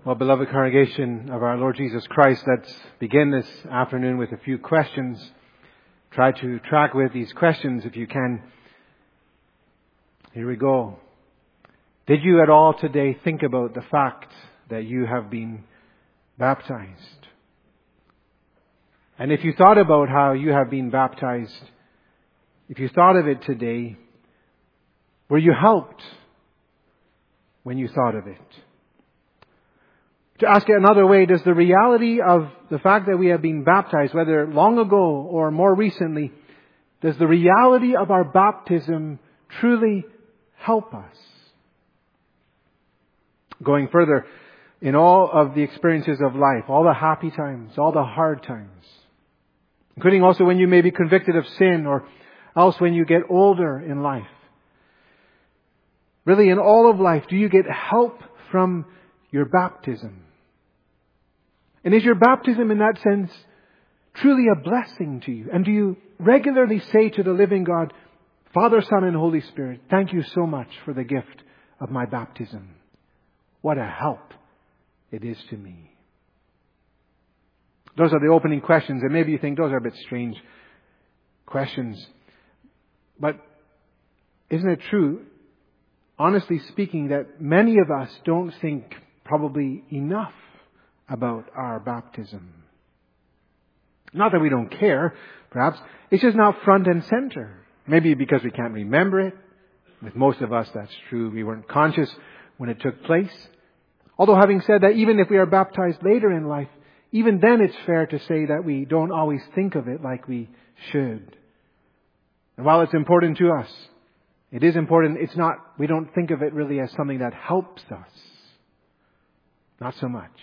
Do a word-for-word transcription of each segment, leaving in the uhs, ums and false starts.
Well, beloved congregation of our Lord Jesus Christ, let's begin this afternoon with a few questions. Try to track with these questions if you can. Here we go. Did you at all today think about the fact that you have been baptized? And if you thought about how you have been baptized, if you thought of it today, were you helped when you thought of it? To ask it another way, does the reality of the fact that we have been baptized, whether long ago or more recently, does the reality of our baptism truly help us? Going further, in all of the experiences of life, all the happy times, all the hard times, including also when you may be convicted of sin or else when you get older in life, really in all of life, do you get help from your baptism? And is your baptism in that sense truly a blessing to you? And do you regularly say to the living God, Father, Son, and Holy Spirit, thank you so much for the gift of my baptism. What a help it is to me. Those are the opening questions, and maybe you think those are a bit strange questions. But isn't it true, honestly speaking, that many of us don't think probably enough about our baptism? Not that we don't care, perhaps. It's just not front and center. Maybe because we can't remember it. With most of us, that's true. We weren't conscious when it took place. Although having said that, even if we are baptized later in life, even then it's fair to say that we don't always think of it like we should. And while it's important to us, it is important, it's not, we don't think of it really as something that helps us. Not so much.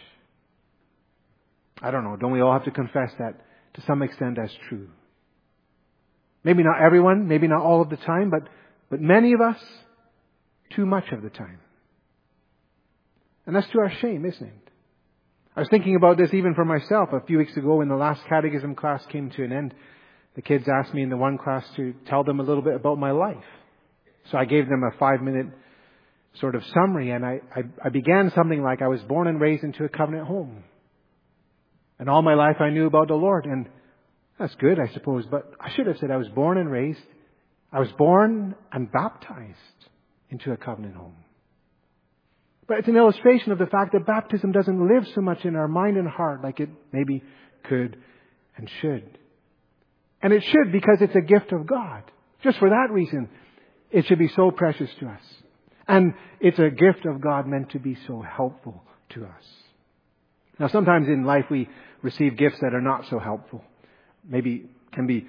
I don't know, don't we all have to confess that to some extent as true? Maybe not everyone, maybe not all of the time, but, but many of us, too much of the time. And that's to our shame, isn't it? I was thinking about this even for myself a few weeks ago when the last catechism class came to an end. The kids asked me in the one class to tell them a little bit about my life. So I gave them a five minute sort of summary, and I, I, I began something like I was born and raised into a covenant home. And all my life I knew about the Lord. And that's good, I suppose. But I should have said I was born and raised. I was born and baptized into a covenant home. But it's an illustration of the fact that baptism doesn't live so much in our mind and heart like it maybe could and should. And it should, because it's a gift of God. Just for that reason, it should be so precious to us. And it's a gift of God meant to be so helpful to us. Now, sometimes in life we receive gifts that are not so helpful. Maybe can be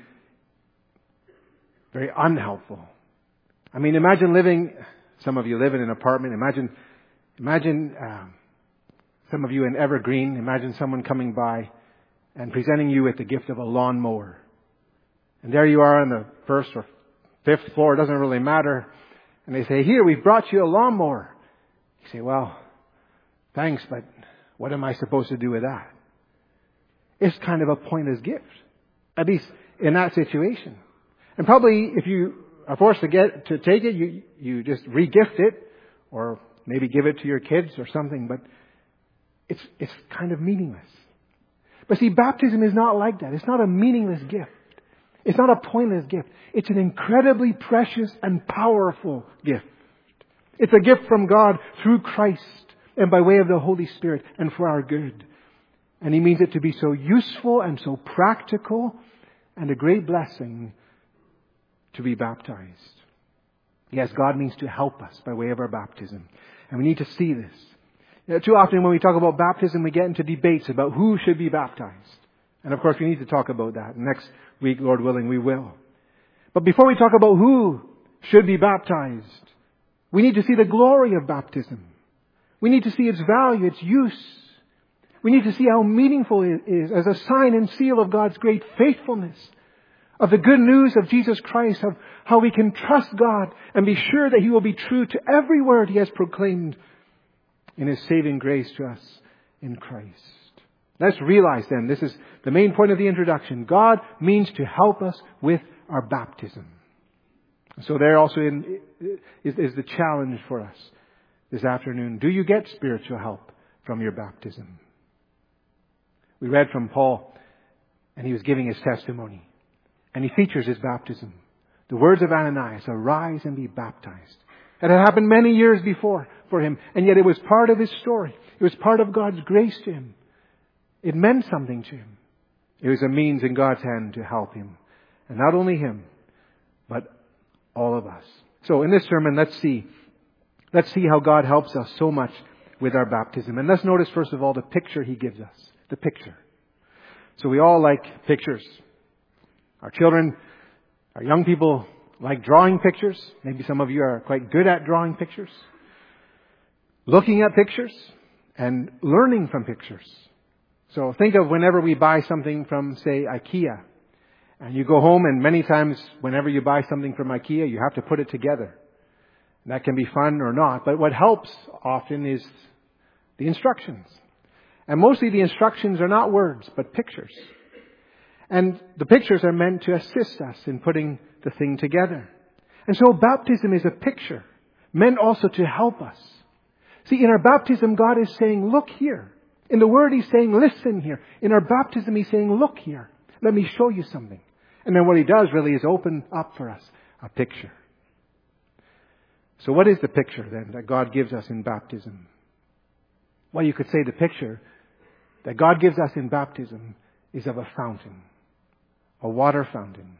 very unhelpful. I mean, imagine living, some of you live in an apartment. Imagine, imagine um, some of you in Evergreen. Imagine someone coming by and presenting you with the gift of a lawnmower. And there you are on the first or fifth floor. It doesn't really matter. And they say, here, we've brought you a lawnmower. You say, well, thanks, but what am I supposed to do with that? It's kind of a pointless gift, at least in that situation. And probably if you are forced to get to take it, you you just re-gift it, or maybe give it to your kids or something. But it's it's kind of meaningless. But see, baptism is not like that. It's not a meaningless gift. It's not a pointless gift. It's an incredibly precious and powerful gift. It's a gift from God through Christ and by way of the Holy Spirit and for our good. And He means it to be so useful and so practical and a great blessing to be baptized. Yes, God means to help us by way of our baptism. And we need to see this. You know, too often when we talk about baptism, we get into debates about who should be baptized. And of course, we need to talk about that. Next week, Lord willing, we will. But before we talk about who should be baptized, we need to see the glory of baptism. We need to see its value, its use. We need to see how meaningful it is as a sign and seal of God's great faithfulness, of the good news of Jesus Christ, of how we can trust God and be sure that He will be true to every word He has proclaimed in His saving grace to us in Christ. Let's realize then, this is the main point of the introduction. God means to help us with our baptism. So there also in, is, is the challenge for us this afternoon. Do you get spiritual help from your baptism. We read from Paul, and he was giving his testimony. And he features his baptism. The words of Ananias, arise and be baptized. It had happened many years before for him, and yet it was part of his story. It was part of God's grace to him. It meant something to him. It was a means in God's hand to help him. And not only him, but all of us. So in this sermon, let's see. Let's see how God helps us so much with our baptism. And let's notice, first of all, the picture He gives us. The picture. So we all like pictures. Our children, our young people like drawing pictures. Maybe some of you are quite good at drawing pictures. Looking at pictures and learning from pictures. So think of whenever we buy something from, say, IKEA. And you go home, and many times whenever you buy something from IKEA, you have to put it together. And that can be fun or not. But what helps often is the instructions. And mostly the instructions are not words, but pictures. And the pictures are meant to assist us in putting the thing together. And so baptism is a picture, meant also to help us. See, in our baptism, God is saying, look here. In the Word, He's saying, listen here. In our baptism, He's saying, look here. Let me show you something. And then what He does really is open up for us a picture. So what is the picture then that God gives us in baptism? Well, you could say the picture that God gives us in baptism is of a fountain. A water fountain.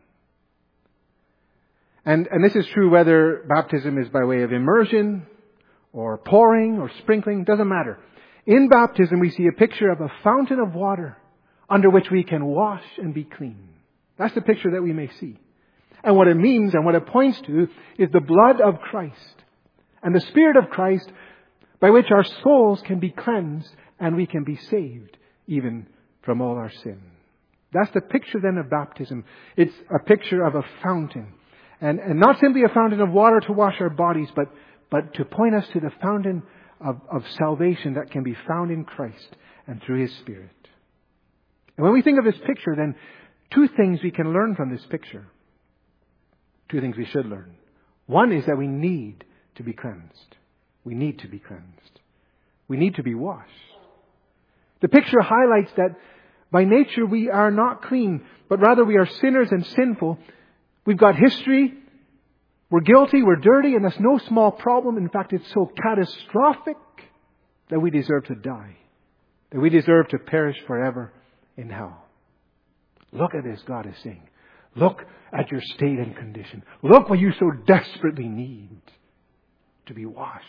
And, and this is true whether baptism is by way of immersion or pouring or sprinkling. Doesn't matter. In baptism we see a picture of a fountain of water under which we can wash and be clean. That's the picture that we may see. And what it means and what it points to is the blood of Christ and the Spirit of Christ by which our souls can be cleansed and we can be saved even from all our sin. That's the picture then of baptism. It's a picture of a fountain. And, and not simply a fountain of water to wash our bodies, but, but to point us to the fountain of, of salvation that can be found in Christ and through His Spirit. And when we think of this picture, then two things we can learn from this picture. Two things we should learn. One is that we need to be cleansed. We need to be cleansed. We need to be washed. The picture highlights that by nature we are not clean, but rather we are sinners and sinful. We've got history. We're guilty. We're dirty. And that's no small problem. In fact, it's so catastrophic that we deserve to die. That we deserve to perish forever in hell. Look at this, God is saying. Look at your state and condition. Look what you so desperately need to be washed.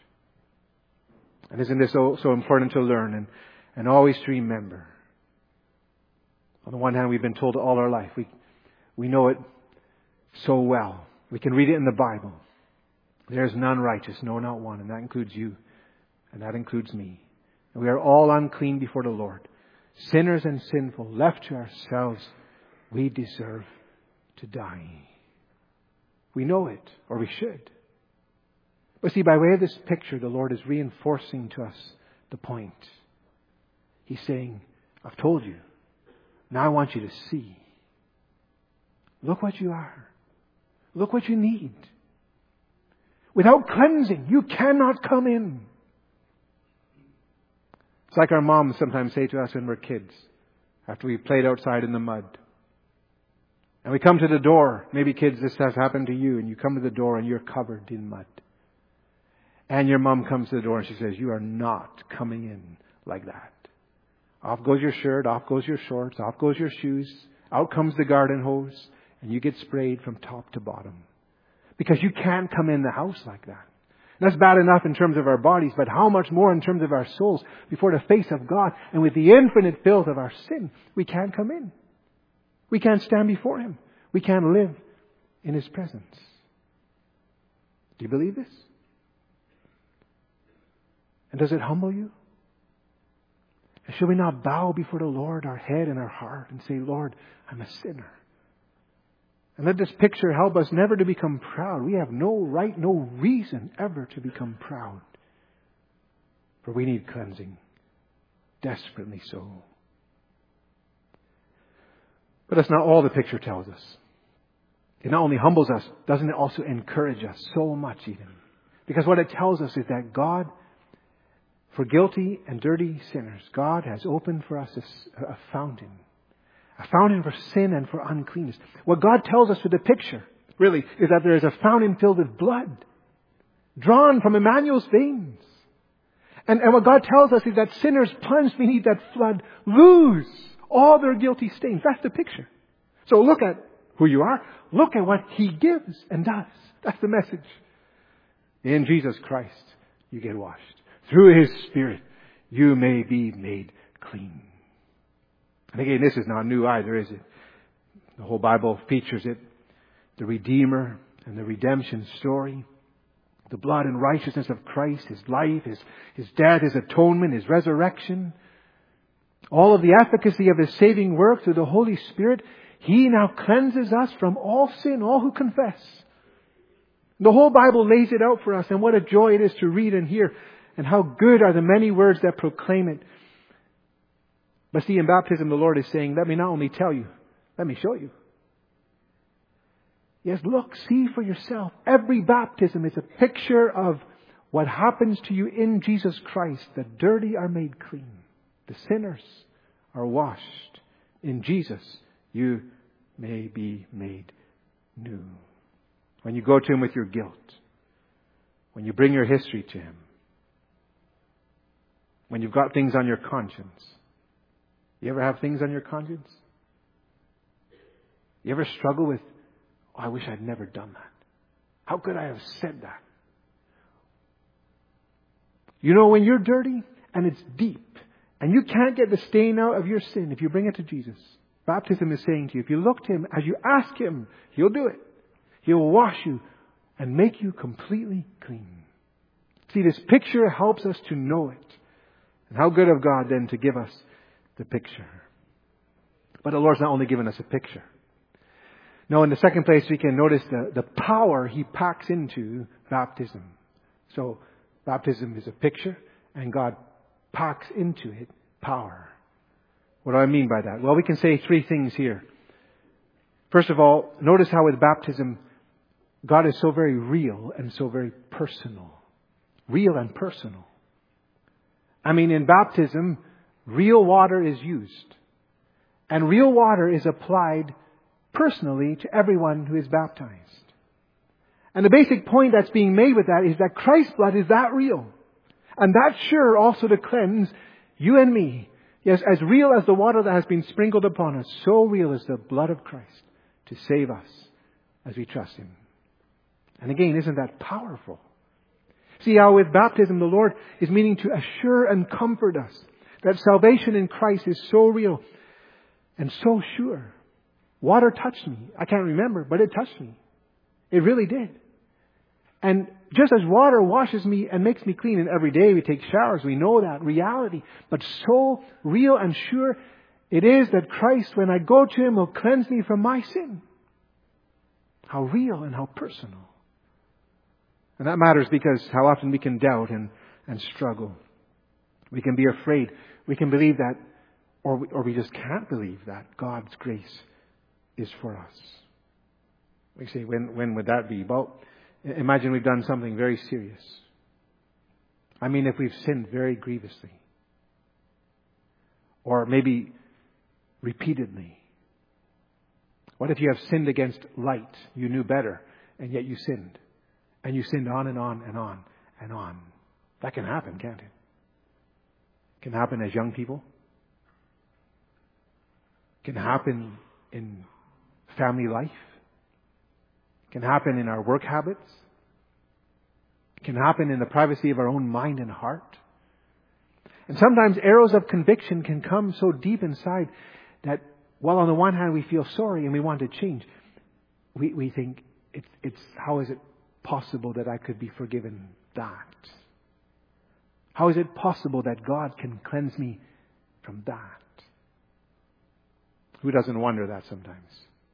And isn't this so, so important to learn and, and always to remember? On the one hand, we've been told all our life. We, we know it so well. We can read it in the Bible. There is none righteous, no, not one. And that includes you. And that includes me. And we are all unclean before the Lord. Sinners and sinful, left to ourselves, we deserve to die. We know it, or we should. But see, by way of this picture, the Lord is reinforcing to us the point. He's saying, I've told you. Now I want you to see. Look what you are. Look what you need. Without cleansing, you cannot come in. It's like our moms sometimes say to us when we're kids, after we played outside in the mud. And we come to the door. Maybe kids, this has happened to you. And you come to the door and you're covered in mud. And your mom comes to the door and she says, you are not coming in like that. Off goes your shirt, off goes your shorts, off goes your shoes, out comes the garden hose, and you get sprayed from top to bottom. Because you can't come in the house like that. And that's bad enough in terms of our bodies, but how much more in terms of our souls before the face of God and with the infinite filth of our sin, we can't come in. We can't stand before Him. We can't live in His presence. Do you believe this? And does it humble you? And should we not bow before the Lord, our head and our heart, and say, Lord, I'm a sinner. And let this picture help us never to become proud. We have no right, no reason ever to become proud. For we need cleansing. Desperately so. But that's not all the picture tells us. It not only humbles us, doesn't it also encourage us so much even? Because what it tells us is that God For guilty and dirty sinners, God has opened for us a, a fountain. A fountain for sin and for uncleanness. What God tells us with the picture, really, is that there is a fountain filled with blood, drawn from Emmanuel's veins. And, and what God tells us is that sinners plunged beneath that flood lose all their guilty stains. That's the picture. So look at who you are. Look at what He gives and does. That's the message. In Jesus Christ, you get washed. Through His Spirit, you may be made clean. And again, this is not new either, is it? The whole Bible features it. The Redeemer and the redemption story. The blood and righteousness of Christ, His life, His, His death, His atonement, His resurrection. All of the efficacy of His saving work through the Holy Spirit. He now cleanses us from all sin, all who confess. The whole Bible lays it out for us, and what a joy it is to read and hear. And how good are the many words that proclaim it. But see, in baptism, the Lord is saying, let me not only tell you, let me show you. Yes, look, see for yourself. Every baptism is a picture of what happens to you in Jesus Christ. The dirty are made clean. The sinners are washed. In Jesus, you may be made new. When you go to Him with your guilt, when you bring your history to Him, when you've got things on your conscience. You ever have things on your conscience? You ever struggle with, oh, I wish I'd never done that. How could I have said that? You know, when you're dirty and it's deep and you can't get the stain out of your sin if you bring it to Jesus, baptism is saying to you, if you look to Him, as you ask Him, He'll do it. He'll wash you and make you completely clean. See, this picture helps us to know it. And how good of God then to give us the picture. But the Lord's not only given us a picture. No, in the second place we can notice the, the power He packs into baptism. So baptism is a picture and God packs into it power. What do I mean by that? Well, we can say three things here. First of all, notice how with baptism God is so very real and so very personal. Real and personal. I mean, in baptism, real water is used. And real water is applied personally to everyone who is baptized. And the basic point that's being made with that is that Christ's blood is that real. And that's sure also to cleanse you and me. Yes, as real as the water that has been sprinkled upon us, so real is the blood of Christ to save us as we trust Him. And again, isn't that powerful? See how with baptism the Lord is meaning to assure and comfort us that salvation in Christ is so real and so sure. Water touched me. I can't remember, but it touched me. It really did. And just as water washes me and makes me clean, and every day we take showers, we know that reality. But so real and sure it is that Christ, when I go to Him, will cleanse me from my sin. How real and how personal. And that matters because how often we can doubt and, and struggle. We can be afraid. We can believe that, or we, or we just can't believe that God's grace is for us. We say, when, when would that be? Well, imagine we've done something very serious. I mean, if we've sinned very grievously. Or maybe repeatedly. What if you have sinned against light? You knew better, and yet you sinned. And you sinned on and on and on and on. That can happen, can't it? It can happen as young people. It can happen in family life. It can happen in our work habits. It can happen in the privacy of our own mind and heart. And sometimes arrows of conviction can come so deep inside that while on the one hand we feel sorry and we want to change, we, we think, it's, it's how is it possible that I could be forgiven that? How is it possible that God can cleanse me from that? Who doesn't wonder that sometimes?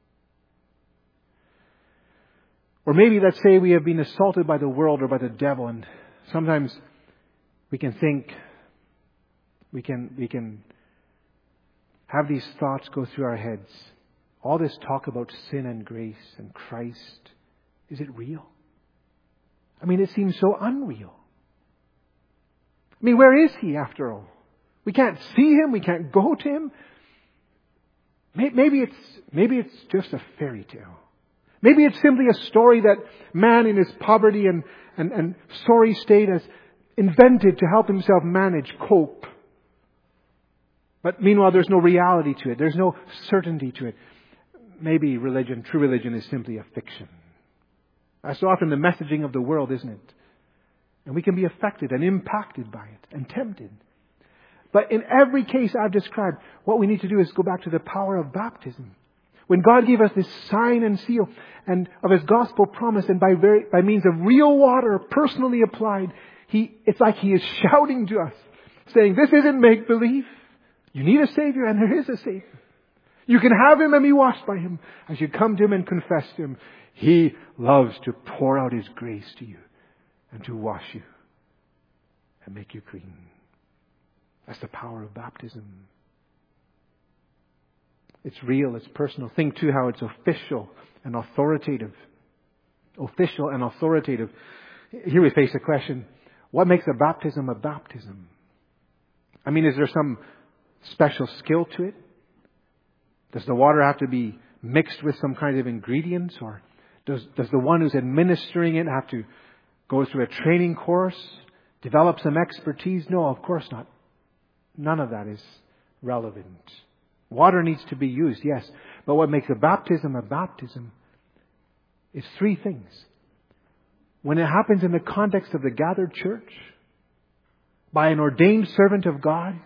Or maybe, let's say, we have been assaulted by the world or by the devil, and sometimes we can think, we can, we can have these thoughts go through our heads. All this talk about sin and grace and Christ, is it real? I mean, it seems so unreal. I mean, where is He after all? We can't see Him. We can't go to Him. Maybe it's, maybe it's just a fairy tale. Maybe it's simply a story that man in his poverty and, and, and sorry state has invented to help himself manage, cope. But meanwhile, there's no reality to it. There's no certainty to it. Maybe religion, true religion, is simply a fiction. That's so often the messaging of the world, isn't it? And we can be affected and impacted by it and tempted. But in every case I've described, what we need to do is go back to the power of baptism. When God gave us this sign and seal and of His gospel promise, and by very, by means of real water personally applied, He, it's like He is shouting to us, saying, this isn't make-believe. You need a Savior, and there is a Savior. You can have Him and be washed by Him as you come to Him and confess to Him. He loves to pour out His grace to you and to wash you and make you clean. That's the power of baptism. It's real, it's personal. Think too how it's official and authoritative. Official and authoritative. Here we face the question, what makes a baptism a baptism? I mean, is there some special skill to it? Does the water have to be mixed with some kind of ingredients? Or does, does the one who's administering it have to go through a training course? Develop some expertise? No, of course not. None of that is relevant. Water needs to be used, yes. But what makes a baptism a baptism is three things. When it happens in the context of the gathered church, by an ordained servant of God,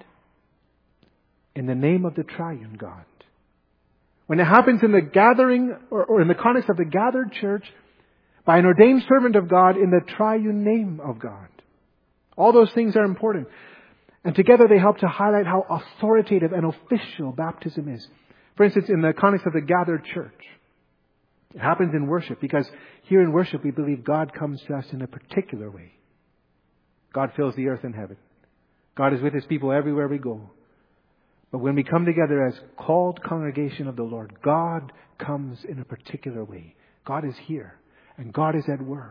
in the name of the triune God. When it happens in the gathering, or, or in the context of the gathered church, by an ordained servant of God in the triune name of God. All those things are important. And together they help to highlight how authoritative and official baptism is. For instance, in the context of the gathered church, it happens in worship, because here in worship we believe God comes to us in a particular way. God fills the earth and heaven. God is with His people everywhere we go. But when we come together as called congregation of the Lord, God comes in a particular way. God is here, and God is at work.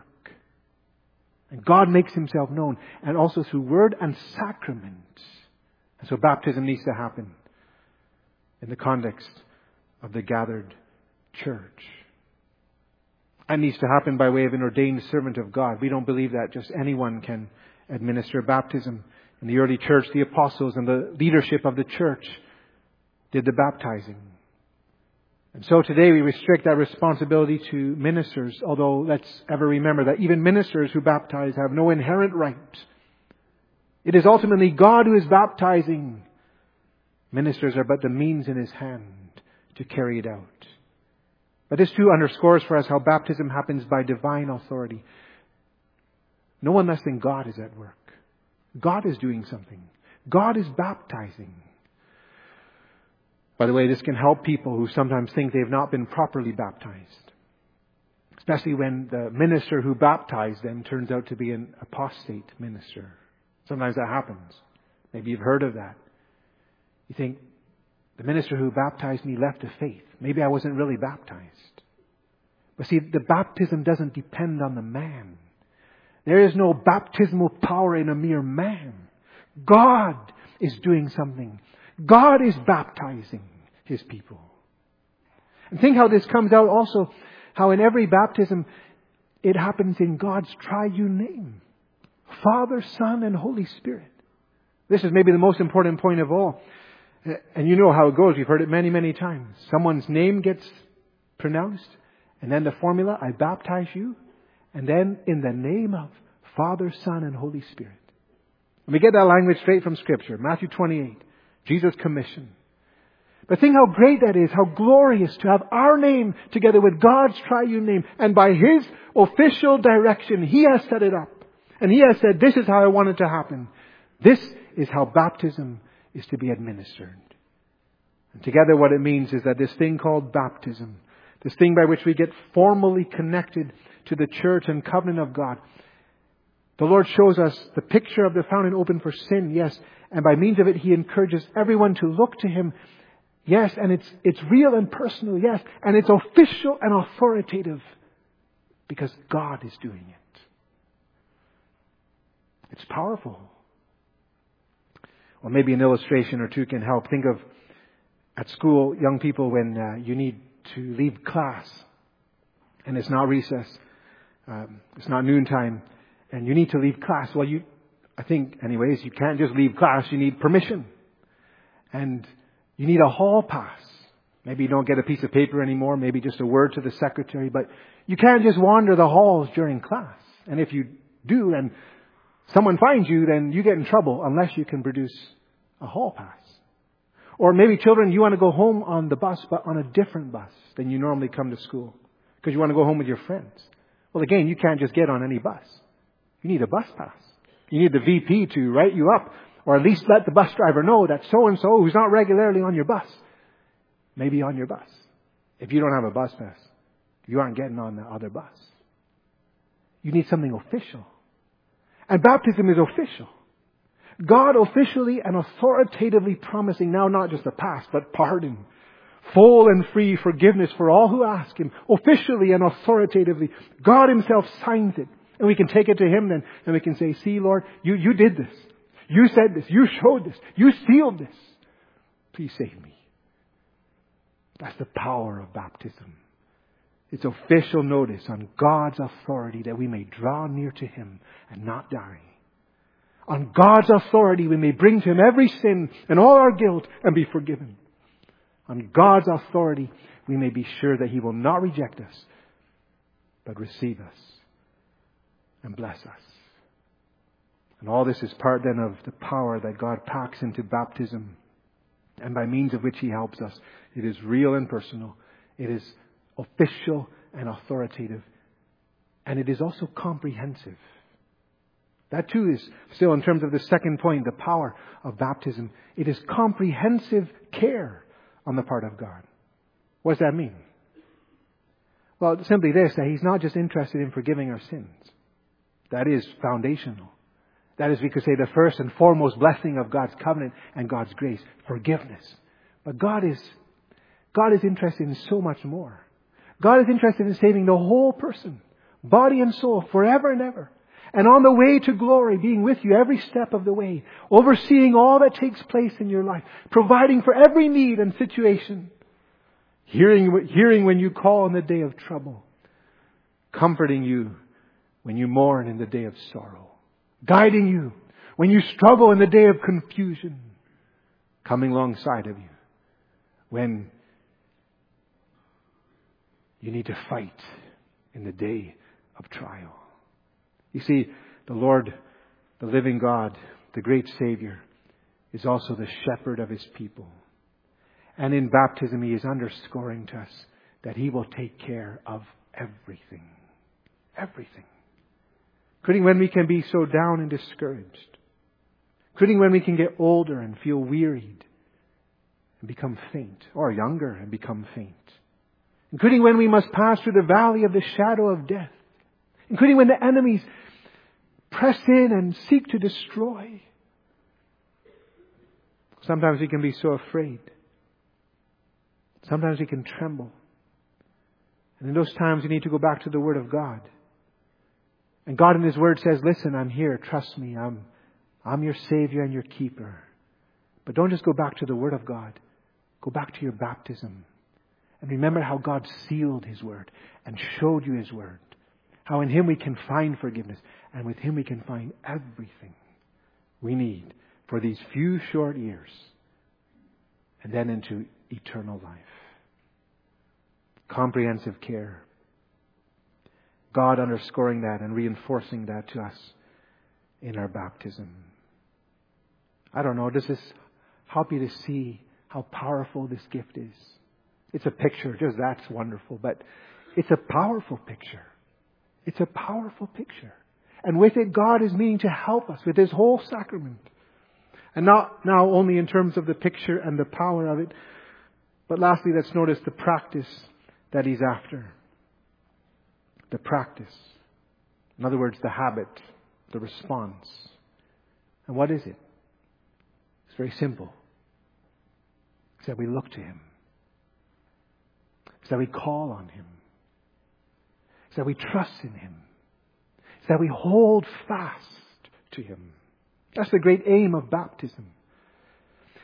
And God makes Himself known, and also through word and sacrament. And so baptism needs to happen in the context of the gathered church. It needs to happen by way of an ordained servant of God. We don't believe that just anyone can administer baptism. In the early church, the apostles and the leadership of the church did the baptizing. And so today we restrict that responsibility to ministers, although let's ever remember that even ministers who baptize have no inherent right. It is ultimately God who is baptizing. Ministers are but the means in His hand to carry it out. But this too underscores for us how baptism happens by divine authority. No one less than God is at work. God is doing something. God is baptizing. By the way, this can help people who sometimes think they've not been properly baptized. Especially when the minister who baptized them turns out to be an apostate minister. Sometimes that happens. Maybe you've heard of that. You think, the minister who baptized me left the faith. Maybe I wasn't really baptized. But see, the baptism doesn't depend on the man. There is no baptismal power in a mere man. God is doing something. God is baptizing His people. And think how this comes out also, how in every baptism it happens in God's triune name. Father, Son, and Holy Spirit. This is maybe the most important point of all. And you know how it goes. We've heard it many, many times. Someone's name gets pronounced, and then the formula, I baptize you. And then in the name of Father, Son, and Holy Spirit. And we get that language straight from Scripture. Matthew twenty-eight. Jesus' commission. But think how great that is, how glorious to have our name together with God's triune name. And by His official direction, He has set it up. And He has said, this is how I want it to happen. This is how baptism is to be administered. And together what it means is that this thing called baptism, this thing by which we get formally connected to the church and covenant of God, the Lord shows us the picture of the fountain open for sin, yes. And by means of it, He encourages everyone to look to Him. Yes, and it's it's real and personal, yes. And it's official and authoritative because God is doing it. It's powerful. Or maybe an illustration or two can help. Think of at school, young people, when uh, you need to leave class and it's not recess, um, it's not noontime, and you need to leave class. Well, you, I think, anyways, you can't just leave class. You need permission. And you need a hall pass. Maybe you don't get a piece of paper anymore, maybe just a word to the secretary, but you can't just wander the halls during class. And if you do and someone finds you, then you get in trouble unless you can produce a hall pass. Or maybe children, you want to go home on the bus, but on a different bus than you normally come to school because you want to go home with your friends. Well, again, you can't just get on any bus. You need a bus pass. You need the V P to write you up, or at least let the bus driver know that so-and-so who's not regularly on your bus may be on your bus. If you don't have a bus pass, you aren't getting on the other bus. You need something official. And baptism is official. God officially and authoritatively promising now not just a pass, but pardon. Full and free forgiveness for all who ask Him. Officially and authoritatively. God Himself signs it. And we can take it to Him then. And we can say, see, Lord, you, you did this. You said this. You showed this. You sealed this. Please save me. That's the power of baptism. It's official notice on God's authority that we may draw near to Him and not die. On God's authority we may bring to Him every sin and all our guilt and be forgiven. On God's authority we may be sure that He will not reject us, but receive us and bless us. And all this is part then of the power that God packs into baptism, and by means of which He helps us. It is real and personal. It is official and authoritative. And it is also comprehensive. That too is still in terms of the second point, the power of baptism. It is comprehensive care on the part of God. What does that mean? Well, simply this, that He's not just interested in forgiving our sins. That is foundational. That is, we could say, the first and foremost blessing of God's covenant and God's grace, forgiveness. But God is, God is interested in so much more. God is interested in saving the whole person, body and soul, forever and ever. And on the way to glory, being with you every step of the way, overseeing all that takes place in your life, providing for every need and situation, hearing, hearing when you call in the day of trouble, comforting you when you mourn in the day of sorrow, guiding you when you struggle in the day of confusion, coming alongside of you when you need to fight in the day of trial. You see, the Lord, the living God, the great Savior, is also the shepherd of His people. And in baptism, He is underscoring to us that He will take care of everything. Everything. Including when we can be so down and discouraged. Including when we can get older and feel wearied and become faint. Or younger and become faint. Including when we must pass through the valley of the shadow of death. Including when the enemies press in and seek to destroy. Sometimes we can be so afraid. Sometimes we can tremble. And in those times we need to go back to the Word of God. And God in His Word says, listen, I'm here. Trust me. I'm, I'm your Savior and your keeper. But don't just go back to the Word of God. Go back to your baptism. And remember how God sealed His Word and showed you His Word. How in Him we can find forgiveness. And with Him we can find everything we need for these few short years. And then into eternal life. Comprehensive care. God underscoring that and reinforcing that to us in our baptism. I don't know, does this help you to see how powerful this gift is? It's a picture, just that's wonderful, but it's a powerful picture. It's a powerful picture. And with it, God is meaning to help us with His whole sacrament. And not now only in terms of the picture and the power of it, but lastly, let's notice the practice that He's after. The practice. In other words, the habit, the response. And what is it? It's very simple. It's that we look to Him. It's that we call on Him. It's that we trust in Him. It's that we hold fast to Him. That's the great aim of baptism.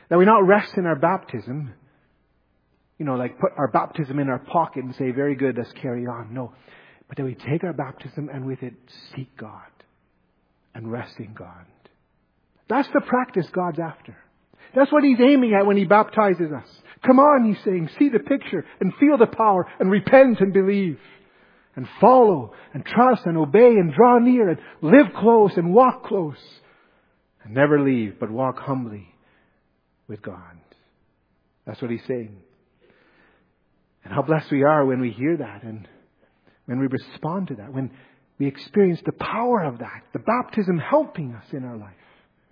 That we not rest in our baptism, you know, like put our baptism in our pocket and say, very good, let's carry on. No. But that we take our baptism and with it seek God and rest in God. That's the practice God's after. That's what He's aiming at when He baptizes us. Come on, He's saying, see the picture and feel the power and repent and believe and follow and trust and obey and draw near and live close and walk close and never leave but walk humbly with God. That's what He's saying. And how blessed we are when we hear that and when we respond to that, when we experience the power of that, the baptism helping us in our life.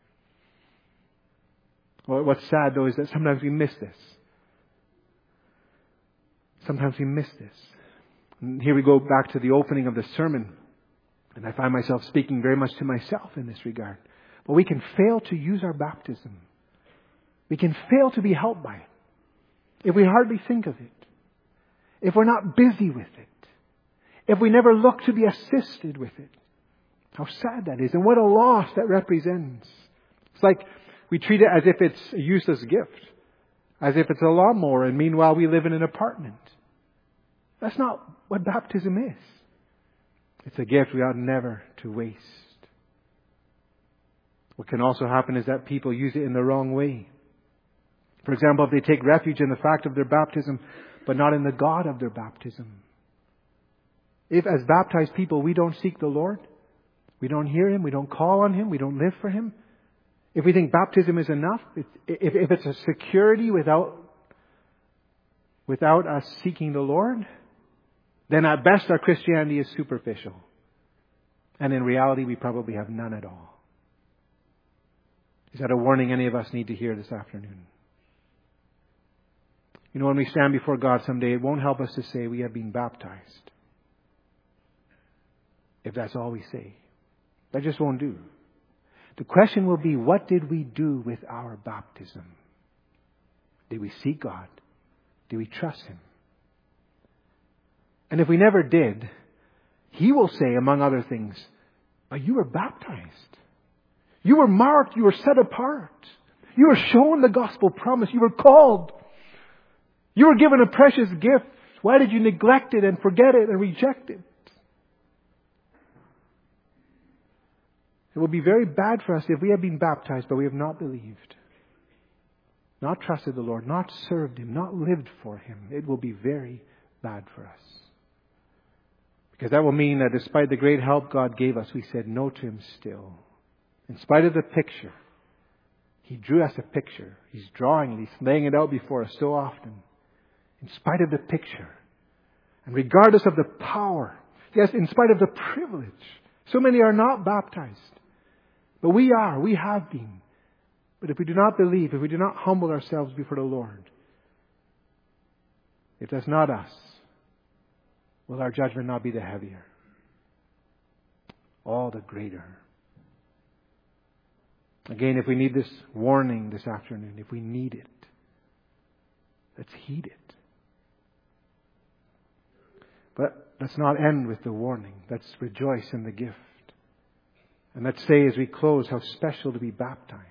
Well, what's sad though is that sometimes we miss this. Sometimes we miss this. And here we go back to the opening of the sermon. And I find myself speaking very much to myself in this regard. But we can fail to use our baptism. We can fail to be helped by it if we hardly think of it, if we're not busy with it, if we never look to be assisted with it. How sad that is, and what a loss that represents. It's like we treat it as if it's a useless gift, as if it's a lawnmower, and meanwhile we live in an apartment. That's not what baptism is. It's a gift we ought never to waste. What can also happen is that people use it in the wrong way. For example, if they take refuge in the fact of their baptism, but not in the God of their baptism. If as baptized people we don't seek the Lord, we don't hear Him, we don't call on Him, we don't live for Him. If we think baptism is enough, if, if it's a security without, without us seeking the Lord, then at best our Christianity is superficial. And in reality we probably have none at all. Is that a warning any of us need to hear this afternoon? You know, when we stand before God someday, it won't help us to say we have been baptized. If that's all we say. That just won't do. The question will be, what did we do with our baptism? Did we seek God? Did we trust Him? And if we never did, He will say, among other things, but you were baptized. You were marked. You were set apart. You were shown the gospel promise. You were called. You were given a precious gift. Why did you neglect it and forget it and reject it? It will be very bad for us if we have been baptized but we have not believed, not trusted the Lord, not served Him, not lived for Him. It will be very bad for us. Because that will mean that despite the great help God gave us, we said no to Him still. In spite of the picture, He drew us a picture. He's drawing it. He's laying it out before us so often. In spite of the picture, and regardless of the power, yes, in spite of the privilege, so many are not baptized. But we are, we have been. But if we do not believe, if we do not humble ourselves before the Lord, if that's not us, will our judgment not be the heavier? All the greater. Again, if we need this warning this afternoon, if we need it, let's heed it. But let's not end with the warning. Let's rejoice in the gift. And let's say as we close how special to be baptized.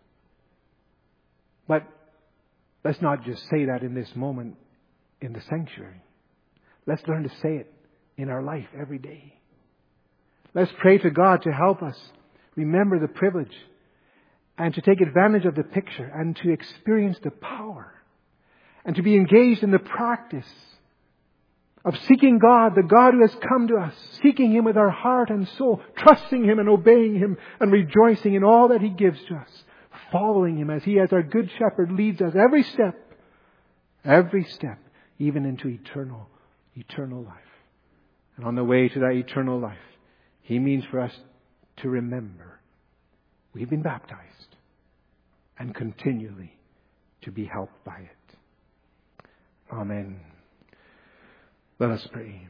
But let's not just say that in this moment in the sanctuary. Let's learn to say it in our life every day. Let's pray to God to help us remember the privilege and to take advantage of the picture and to experience the power and to be engaged in the practice of seeking God, the God who has come to us, seeking Him with our heart and soul, trusting Him and obeying Him and rejoicing in all that He gives to us, following Him as He, as our good shepherd, leads us every step, every step, even into eternal, eternal life. And on the way to that eternal life, He means for us to remember we've been baptized and continually to be helped by it. Amen. Let us pray.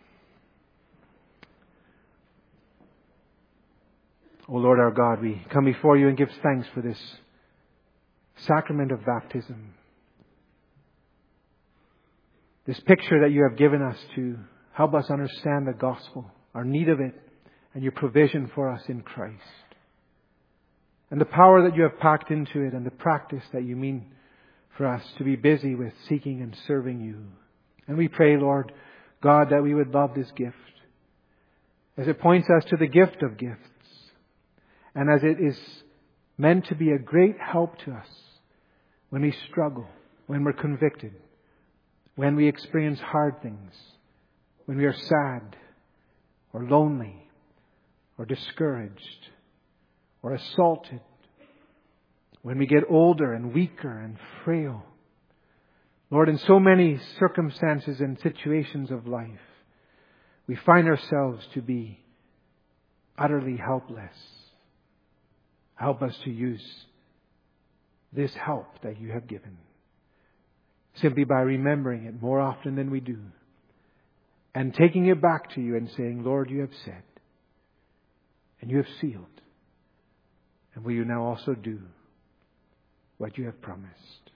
O Lord our God, we come before You and give thanks for this sacrament of baptism. This picture that You have given us to help us understand the gospel, our need of it, and Your provision for us in Christ. and the power that you have packed into it and the practice that you mean for us to be busy with seeking and serving you. And we pray, Lord God, that we would love this gift as it points us to the gift of gifts and as it is meant to be a great help to us when we struggle, when we're convicted, when we experience hard things, when we are sad or lonely or discouraged or assaulted, when we get older and weaker and frail. Lord, in so many circumstances and situations of life, we find ourselves to be utterly helpless. Help us to use this help that you have given, simply by remembering it more often than we do, and taking it back to you and saying, Lord, you have said, and you have sealed, and will you now also do what you have promised?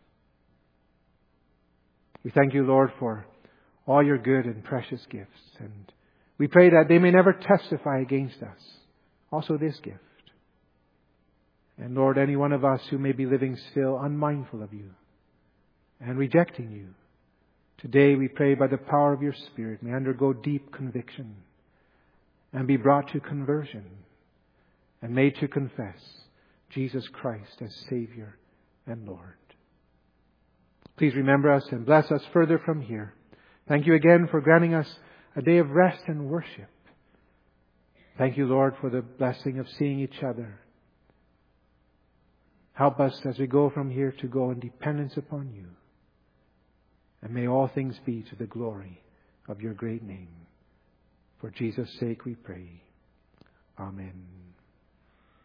We thank you, Lord, for all your good and precious gifts, and we pray that they may never testify against us. Also this gift. And Lord, any one of us who may be living still unmindful of you and rejecting you, today we pray by the power of your Spirit may undergo deep conviction and be brought to conversion and made to confess Jesus Christ as Savior and Lord. Please remember us and bless us further from here. Thank you again for granting us a day of rest and worship. Thank you, Lord, for the blessing of seeing each other. Help us as we go from here to go in dependence upon you. And may all things be to the glory of your great name. For Jesus' sake we pray. Amen.